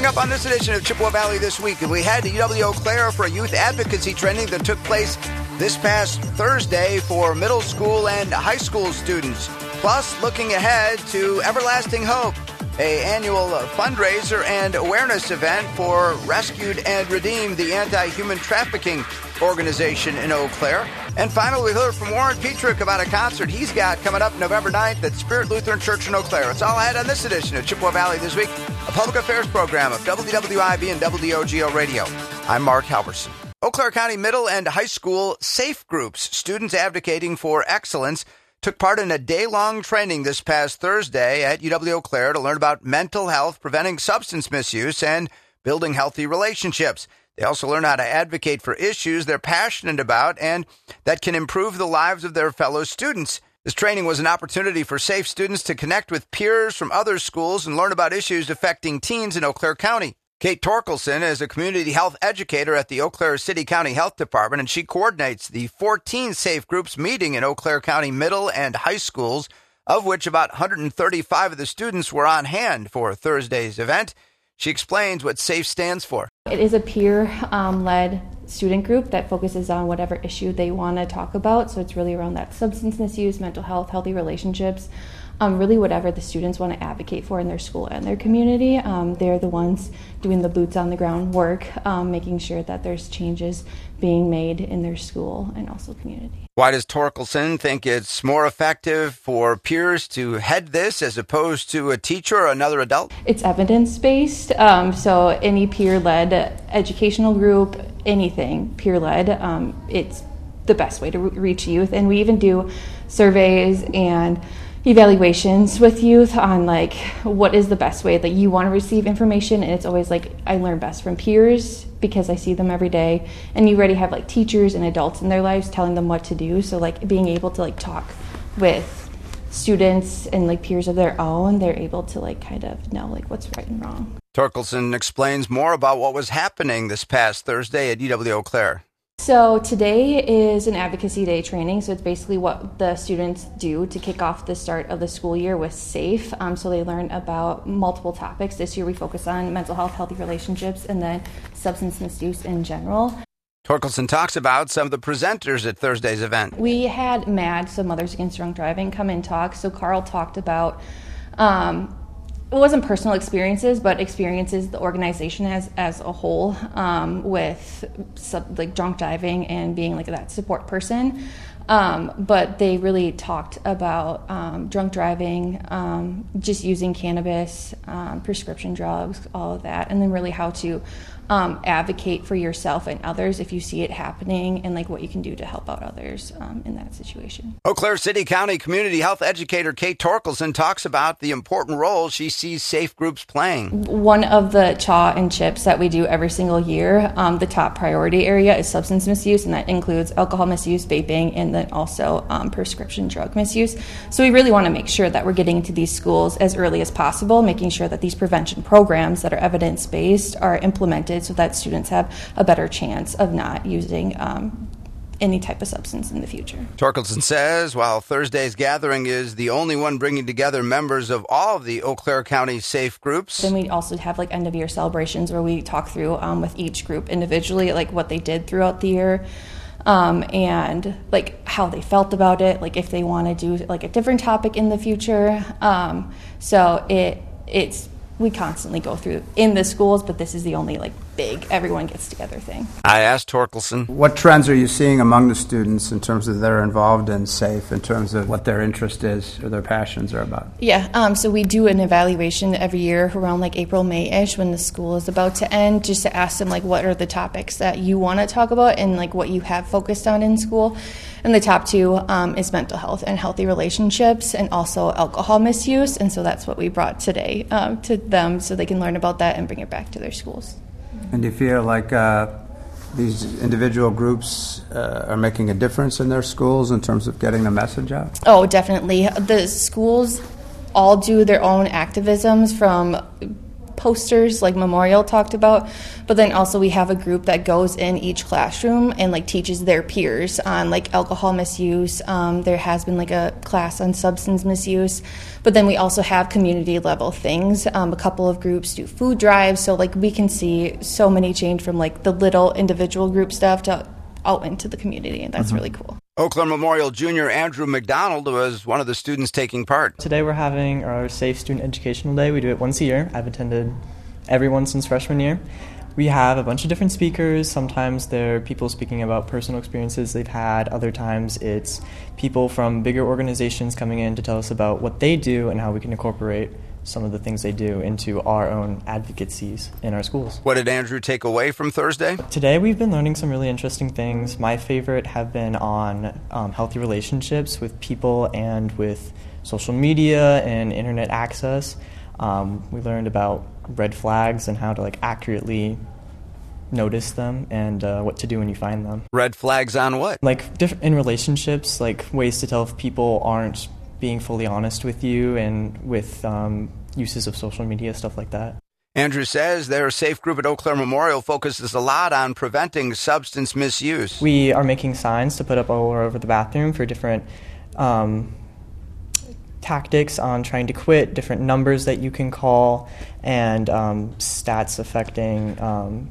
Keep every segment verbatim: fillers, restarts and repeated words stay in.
Coming up on this edition of Chippewa Valley This Week, we head to U W-Eau Claire for a youth advocacy training that took place this past Thursday for middle school and high school students. Plus, looking ahead to Everlasting Hope, a annual fundraiser and awareness event for Rescued and Redeemed, the anti-human trafficking organization in Eau Claire. And finally, we heard from Warren Petrick about a concert he's got coming up November ninth at Spirit Lutheran Church in Eau Claire. It's all ahead on this edition of Chippewa Valley This Week, a public affairs program of W W I B and W O G O Radio. I'm Mark Halverson. Eau Claire County middle and high school SAFE groups, students advocating for excellence, took part in a day-long training this past Thursday at U W-Eau Claire to learn about mental health, preventing substance misuse, and building healthy relationships. They also learn how to advocate for issues they're passionate about and that can improve the lives of their fellow students. This training was an opportunity for SAFE students to connect with peers from other schools and learn about issues affecting teens in Eau Claire County. Kate Torkelson is a community health educator at the Eau Claire City County Health Department, and she coordinates the fourteen SAFE groups meeting in Eau Claire County middle and high schools, of which about one hundred thirty-five of the students were on hand for Thursday's event. She explains what SAFE stands for. It is a peer-led um, student group that focuses on whatever issue they want to talk about. So it's really around that substance misuse, mental health, healthy relationships, um, really whatever the students want to advocate for in their school and their community. Um, they're the ones doing the boots on the ground work, um, making sure that there's changes being made in their school and also community. Why does Torkelson think it's more effective for peers to head this as opposed to a teacher or another adult? It's evidence-based, um, so any peer-led educational group, anything peer-led, um, it's the best way to re- reach youth. And we even do surveys and evaluations with youth on like what is the best way that you want to receive information, and it's always like I learn best from peers because I see them every day, and you already have like teachers and adults in their lives telling them what to do. So like being able to like talk with students and like peers of their own, they're able to like kind of know like what's right and wrong. Torkelson explains more about what was happening this past Thursday at U W-Eau Claire. So today is an advocacy day training, so it's basically what the students do to kick off the start of the school year with SAFE. Um, so they learn about multiple topics. This year we focus on mental health, healthy relationships, and then substance misuse in general. Torkelson talks about some of the presenters at Thursday's event. We had MAD, so Mothers Against Drunk Driving, come and talk. So Carl talked about um, it wasn't personal experiences, but experiences the organization has as a whole um, with sub, like drunk driving and being like that support person. Um, but they really talked about um, drunk driving, um, just using cannabis, um, prescription drugs, all of that, and then really how to um, advocate for yourself and others if you see it happening, and like what you can do to help out others um, in that situation. Eau Claire City County community health educator Kate Torkelson talks about the important role she sees SAFE groups playing. One of the chaw and chips that we do every single year, um, the top priority area is substance misuse, and that includes alcohol misuse, vaping, and then also um, prescription drug misuse. So we really want to make sure that we're getting into these schools as early as possible, making sure that these prevention programs that are evidence-based are implemented so that students have a better chance of not using um, any type of substance in the future. Torkelson says while Thursday's gathering is the only one bringing together members of all of the Eau Claire County SAFE groups. Then we also have like end of year celebrations where we talk through um, with each group individually, like what they did throughout the year. Um, and like how they felt about it, like if they want to do like a different topic in the future. Um, so it it's we constantly go through in the schools, but this is the only like big everyone gets together thing. I asked Torkelson, what trends are you seeing among the students in terms of they're involved in SAFE, in terms of what their interest is or their passions are about? Yeah, um, so we do an evaluation every year around like April, May-ish when the school is about to end, just to ask them like what are the topics that you want to talk about and like what you have focused on in school. And the top two um, is mental health and healthy relationships, and also alcohol misuse. And so that's what we brought today um, to them so they can learn about that and bring it back to their schools. And do you feel like uh, these individual groups uh, are making a difference in their schools in terms of getting the message out? Oh, definitely. The schools all do their own activisms, from posters like Memorial talked about, but then also we have a group that goes in each classroom and like teaches their peers on like alcohol misuse. Um, there has been like a class on substance misuse, but then we also have community level things. Um, a couple of groups do food drives, so like we can see so many change from like the little individual group stuff to out into the community, and that's mm-hmm. really cool. Eau Claire Memorial Junior Andrew McDonald was one of the students taking part. Today we're having our Safe Student Educational Day. We do it once a year. I've attended every one since freshman year. We have a bunch of different speakers. Sometimes they're people speaking about personal experiences they've had. Other times it's people from bigger organizations coming in to tell us about what they do and how we can incorporate some of the things they do into our own advocacies in our schools. What did Andrew take away from Thursday? Today we've been learning some really interesting things. My favorite have been on um, healthy relationships with people and with social media and internet access. Um, we learned about red flags and how to like accurately notice them and uh, what to do when you find them. Red flags on what? Like diff- in relationships, like ways to tell if people aren't being fully honest with you and with um, uses of social media, stuff like that. Andrew says their safe group at Eau Claire Memorial focuses a lot on preventing substance misuse. We are making signs to put up all over the bathroom for different um, tactics on trying to quit, different numbers that you can call, and um, stats affecting um,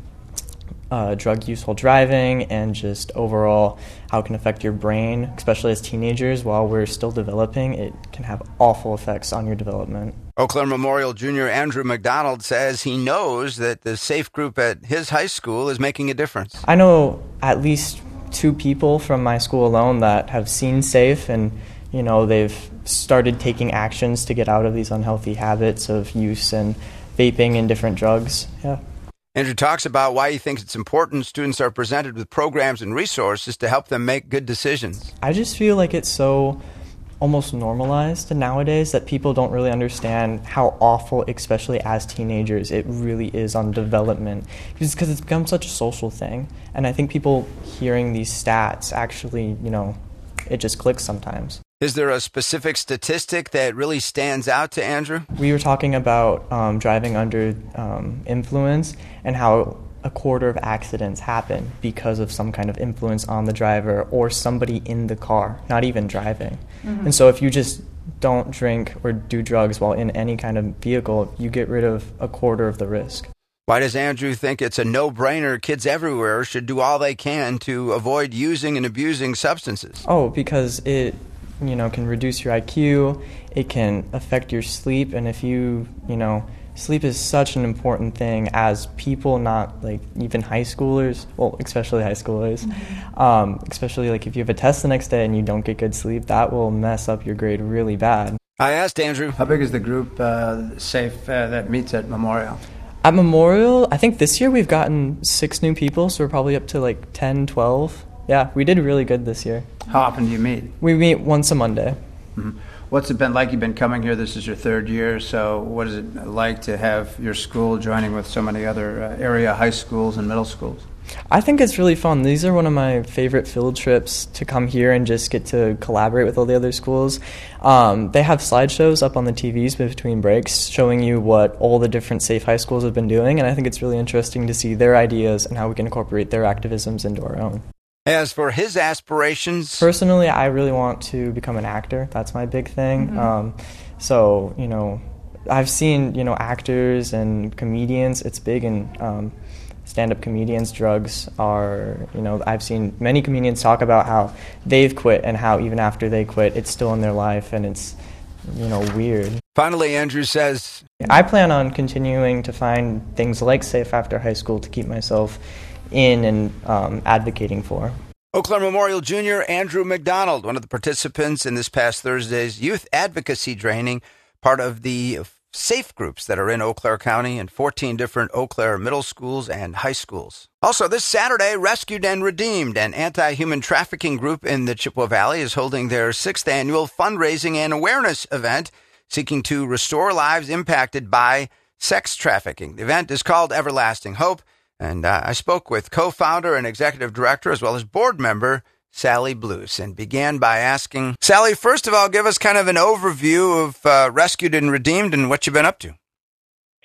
Uh, drug use while driving, and just overall how it can affect your brain, especially as teenagers. While we're still developing, it can have awful effects on your development. Eau Claire Memorial Junior Andrew McDonald says he knows that the safe group at his high school is making a difference. I know at least two people from my school alone that have seen SAFE, and you know they've started taking actions to get out of these unhealthy habits of use and vaping and different drugs. Yeah. Andrew talks about why he thinks it's important students are presented with programs and resources to help them make good decisions. I just feel like it's so almost normalized nowadays that people don't really understand how awful, especially as teenagers, it really is on development. Because it's become such a social thing. And I think people hearing these stats actually, you know, it just clicks sometimes. Is there a specific statistic that really stands out to Andrew? We were talking about um, driving under um, influence and how a quarter of accidents happen because of some kind of influence on the driver or somebody in the car, not even driving. Mm-hmm. And so if you just don't drink or do drugs while in any kind of vehicle, you get rid of a quarter of the risk. Why does Andrew think it's a no-brainer kids everywhere should do all they can to avoid using and abusing substances? Oh, because it... you know, can reduce your I Q, it can affect your sleep, and if you, you know, sleep is such an important thing as people, not like even high schoolers, well, especially high schoolers, mm-hmm. um, especially like if you have a test the next day and you don't get good sleep, that will mess up your grade really bad. I asked Andrew. How big is the group uh, SAFE uh, that meets at Memorial? At Memorial, I think this year we've gotten six new people, so we're probably up to like ten, twelve. Yeah, we did really good this year. How often do you meet? We meet once a Monday. Mm-hmm. What's it been like? You've been coming here. This is your third year. So what is it like to have your school joining with so many other uh, area high schools and middle schools? I think it's really fun. These are one of my favorite field trips, to come here and just get to collaborate with all the other schools. Um, they have slideshows up on the T Vs between breaks showing you what all the different safe high schools have been doing, and I think it's really interesting to see their ideas and how we can incorporate their activisms into our own. As for his aspirations? Personally, I really want to become an actor. That's my big thing. Mm-hmm. Um, so, you know, I've seen, you know, actors and comedians. It's big in um, stand-up comedians. Drugs are, you know, I've seen many comedians talk about how they've quit and how even after they quit, it's still in their life, and it's, you know, weird. Finally, Andrew says, I plan on continuing to find things like SAFE after high school to keep myself in and um, advocating for. Eau Claire Memorial Junior Andrew McDonald, one of the participants in this past Thursday's youth advocacy training, part of the SAFE groups that are in Eau Claire County and fourteen different Eau Claire middle schools and high schools. Also, this Saturday, Rescued and Redeemed, an anti-human trafficking group in the Chippewa Valley, is holding their sixth annual fundraising and awareness event, seeking to restore lives impacted by sex trafficking. The event is called Everlasting Hope. And uh, I spoke with co-founder and executive director, as well as board member, Sally Blues, and began by asking, Sally, first of all, give us kind of an overview of uh, Rescued and Redeemed and what you've been up to.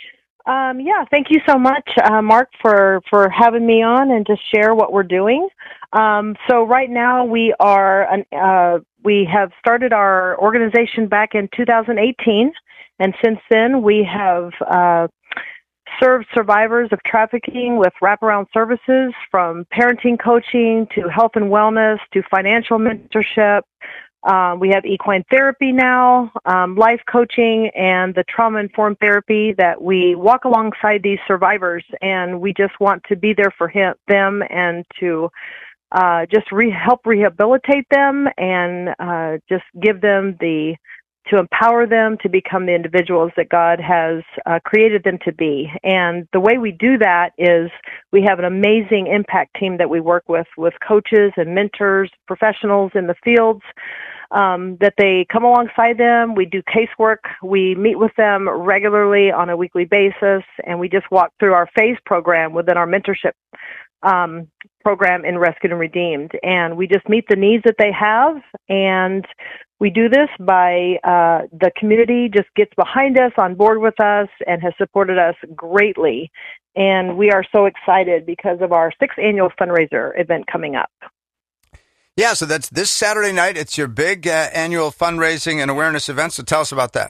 Um, yeah, thank you so much, uh, Mark, for, for having me on and to share what we're doing. Um, so right now we are an, uh, we have started our organization back in two thousand eighteen, and since then we have uh, served survivors of trafficking with wraparound services, from parenting coaching to health and wellness to financial mentorship. Um, we have equine therapy now, um, life coaching, and the trauma-informed therapy that we walk alongside these survivors, and we just want to be there for him, them and to uh, just re- help rehabilitate them and uh, just give them the, to empower them to become the individuals that God has uh, created them to be. And the way we do that is we have an amazing impact team that we work with, with coaches and mentors, professionals in the fields, Um, that they come alongside them. We do casework. We meet with them regularly on a weekly basis, and we just walk through our phase program within our mentorship um, program in Rescued and Redeemed. And we just meet the needs that they have, and we do this by uh, the community just gets behind us, on board with us, and has supported us greatly. And we are so excited because of our sixth annual fundraiser event coming up. Yeah, so that's this Saturday night. It's your big uh, annual fundraising and awareness event, so tell us about that.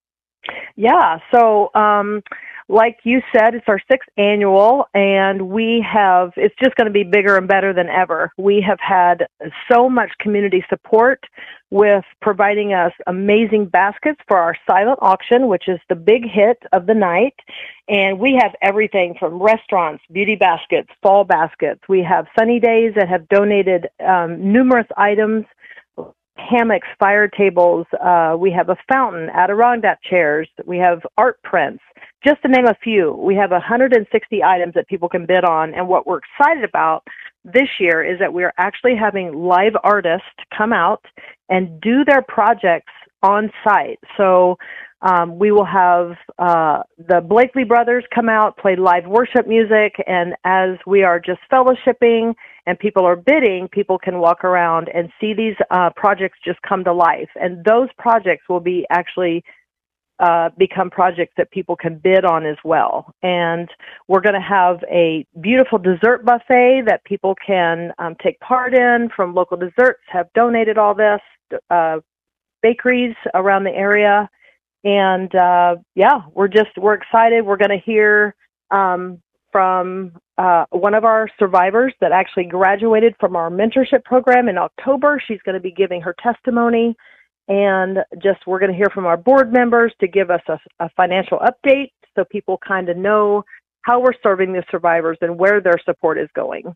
Yeah, so um, like you said, it's our sixth annual, and we have, it's just going to be bigger and better than ever. We have had so much community support with providing us amazing baskets for our silent auction, which is the big hit of the night. And we have everything from restaurants, beauty baskets, fall baskets. We have Sunny Days that have donated um, numerous items, hammocks, fire tables. Uh, we have a fountain, Adirondack chairs. We have art prints, just to name a few. We have one hundred sixty items that people can bid on. And what we're excited about this year is that we're actually having live artists come out and do their projects on site. So um, we will have uh, the Blakely brothers come out, play live worship music, and as we are just fellowshipping and people are bidding, people can walk around and see these uh, projects just come to life. And those projects will be actually uh, become projects that people can bid on as well. And we're going to have a beautiful dessert buffet that people can um, take part in. From Local Desserts have donated all this, uh, bakeries around the area. And, uh, yeah, we're just, we're excited. We're going to hear um, from uh, one of our survivors that actually graduated from our mentorship program in October. She's going to be giving her testimony. And just, we're going to hear from our board members to give us a, a financial update so people kind of know how we're serving the survivors and where their support is going.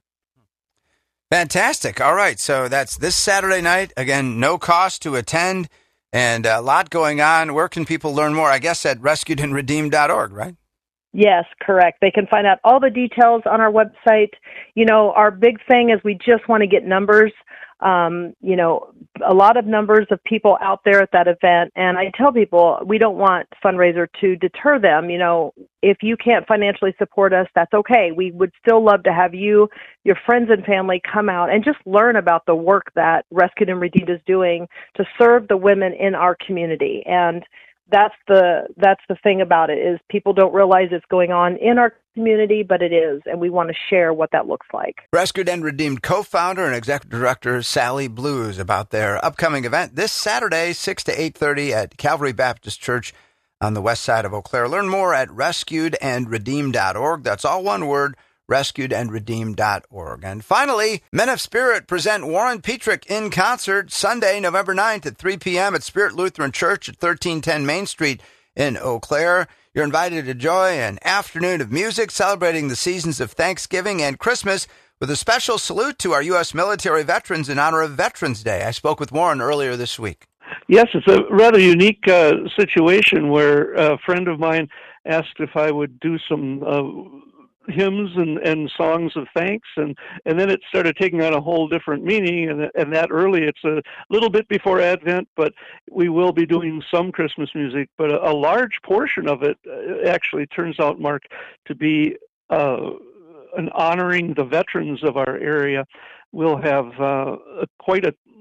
Fantastic. All right. So that's this Saturday night. Again, no cost to attend and a lot going on. Where can people learn more? I guess at rescued and redeemed dot org, right? Yes, correct. They can find out all the details on our website. You know, our big thing is we just want to get numbers. Um, you know, a lot of numbers of people out there at that event. And I tell people we don't want fundraiser to deter them. You know, if you can't financially support us, that's okay. We would still love to have you, your friends and family come out and just learn about the work that Rescued and Redeemed is doing to serve the women in our community. And that's the that's the thing about it, is people don't realize it's going on in our community, but it is, and we want to share what that looks like. Rescued and Redeemed co-founder and executive director Sally Blues about their upcoming event this Saturday, six to eight thirty at Calvary Baptist Church on the west side of Eau Claire. Learn more at rescued and redeemed dot org. That's all one word, rescued and redeemed dot org. And finally, Men of Spirit present Warren Petrick in concert Sunday, November ninth at three p.m. at Spirit Lutheran Church at thirteen ten Main Street in Eau Claire. You're invited to enjoy an afternoon of music celebrating the seasons of Thanksgiving and Christmas with a special salute to our U S military veterans in honor of Veterans Day. I spoke with Warren earlier this week. Yes, it's a rather unique uh, situation where a friend of mine asked if I would do some uh, hymns and, and songs of thanks, and, and then it started taking on a whole different meaning, and, and that early, it's a little bit before Advent, but we will be doing some Christmas music, but a, a large portion of it actually turns out, Mark, to be uh, an honoring the veterans of our area. We'll have uh, a, quite a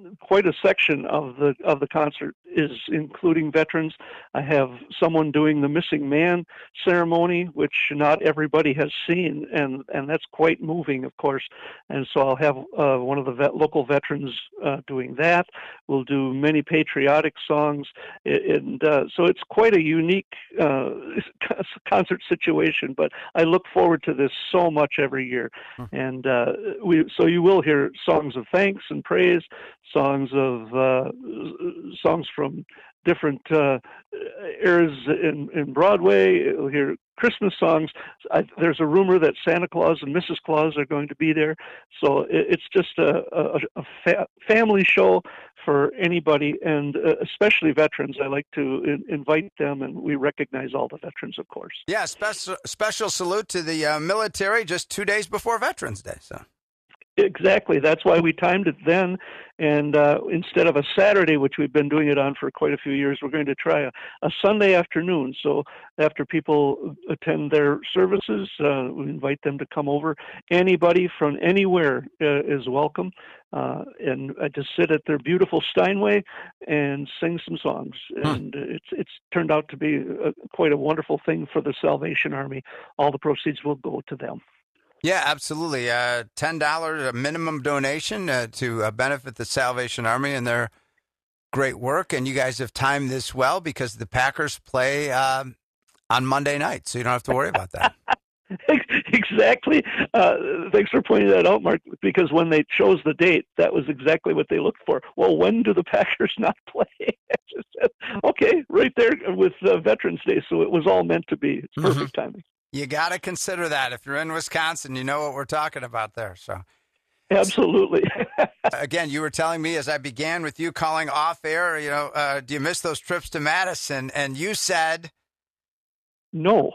quite a section of the of the concert is including veterans. I have someone doing the Missing Man ceremony, which not everybody has seen, and, and that's quite moving, of course. And so I'll have uh, one of the vet, local veterans uh, doing that. We'll do many patriotic songs, and uh, so it's quite a unique uh, concert situation. But I look forward to this so much every year, and uh, we so you will hear songs of thanks and praise, songs of uh, songs from different uh, eras in, in Broadway. You'll hear Christmas songs. I, there's a rumor that Santa Claus and Missus Claus are going to be there. So it, it's just a, a, a fa- family show for anybody, and uh, especially veterans. I like to in, invite them, and we recognize all the veterans, of course. Yeah, special special salute to the uh, military just two days before Veterans Day. So. Exactly. That's why we timed it then. And uh, instead of a Saturday, which we've been doing it on for quite a few years, we're going to try a, a Sunday afternoon. So after people attend their services, uh, we invite them to come over. Anybody from anywhere uh, is welcome. Uh, and I just sit at their beautiful Steinway and sing some songs. And huh. it's it's turned out to be a, quite a wonderful thing for the Salvation Army. All the proceeds will go to them. Yeah, absolutely. Uh, ten dollars a minimum donation uh, to uh, benefit the Salvation Army and their great work. And you guys have timed this well because the Packers play uh, on Monday night, so you don't have to worry about that. Exactly. Uh, thanks for pointing that out, Mark, because when they chose the date, that was exactly what they looked for. Well, when do the Packers not play? I just said, okay, right there with uh, Veterans Day, so it was all meant to be. It's perfect mm-hmm. timing. You got to consider that. If you're in Wisconsin, you know what we're talking about there. So, absolutely. Again, you were telling me as I began with you calling off air, you know, uh, do you miss those trips to Madison? And you said, no.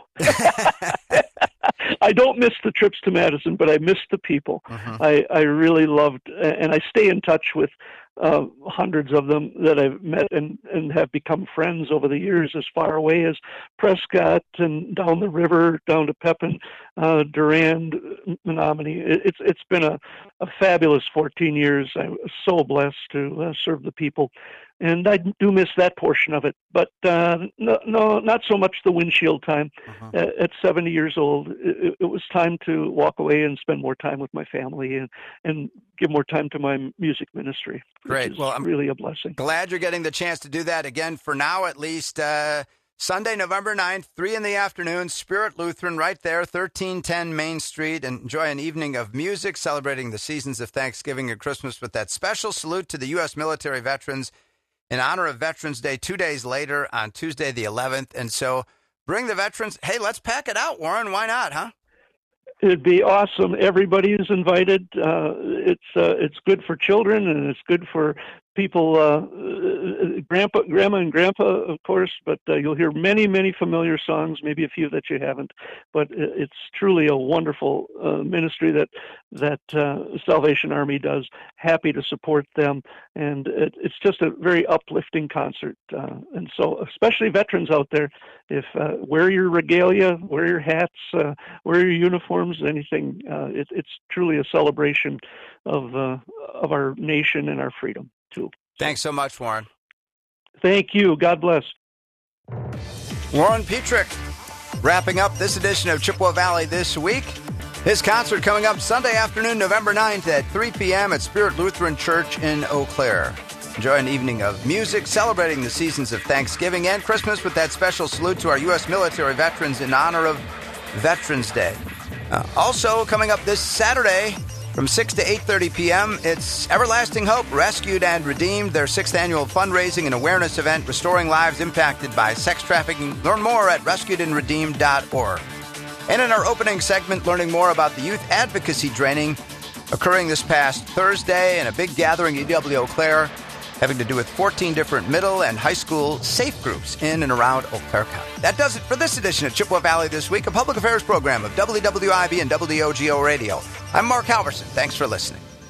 I don't miss the trips to Madison, but I miss the people. Mm-hmm. I, I really loved, and I stay in touch with uh, hundreds of them that I've met and, and have become friends over the years, as far away as Prescott and down the river, down to Pepin, uh, Durand, Menominee. It's it's been a, a fabulous fourteen years. I was so blessed to uh, serve the people. And I do miss that portion of it, but uh, no, no, not so much the windshield time. Uh-huh. At, at seventy years old, it, it was time to walk away and spend more time with my family and, and give more time to my music ministry. Great. Well, I'm really a blessing. Glad you're getting the chance to do that again. For now, at least, uh, Sunday, November ninth, three in the afternoon, Spirit Lutheran, right there, thirteen ten Main Street. And enjoy an evening of music, celebrating the seasons of Thanksgiving and Christmas with that special salute to the U S military veterans in honor of Veterans Day two days later on Tuesday the eleventh. And so bring the veterans. Hey, let's pack it out, Warren. Why not, huh? It'd be awesome. Everybody is invited. Uh, it's uh, it's good for children, and it's good for people, uh, grandpa, grandma, and grandpa, of course. But uh, you'll hear many, many familiar songs. Maybe a few that you haven't. But it's truly a wonderful uh, ministry that that uh, Salvation Army does. Happy to support them, and it, it's just a very uplifting concert. Uh, and so, especially veterans out there, if uh, wear your regalia, wear your hats, uh, wear your uniforms, anything. Uh, it, it's truly a celebration of uh, of our nation and our freedom too. Thanks so much, Warren. Thank you. God bless. Warren Petrick, wrapping up this edition of Chippewa Valley This Week. His concert coming up Sunday afternoon, November ninth at three p.m. at Spirit Lutheran Church in Eau Claire. Enjoy an evening of music, celebrating the seasons of Thanksgiving and Christmas with that special salute to our U S military veterans in honor of Veterans Day. Uh, also, coming up this Saturday from six to eight thirty p.m., it's Everlasting Hope, Rescued and Redeemed, their sixth annual fundraising and awareness event, restoring lives impacted by sex trafficking. Learn more at rescued and redeemed dot org. And in our opening segment, learning more about the youth advocacy training occurring this past Thursday and a big gathering at U W Eau Claire having to do with fourteen different middle and high school safe groups in and around Eau Claire County. That does it for this edition of Chippewa Valley This Week, a public affairs program of W W I B and W O G O Radio. I'm Mark Halverson. Thanks for listening.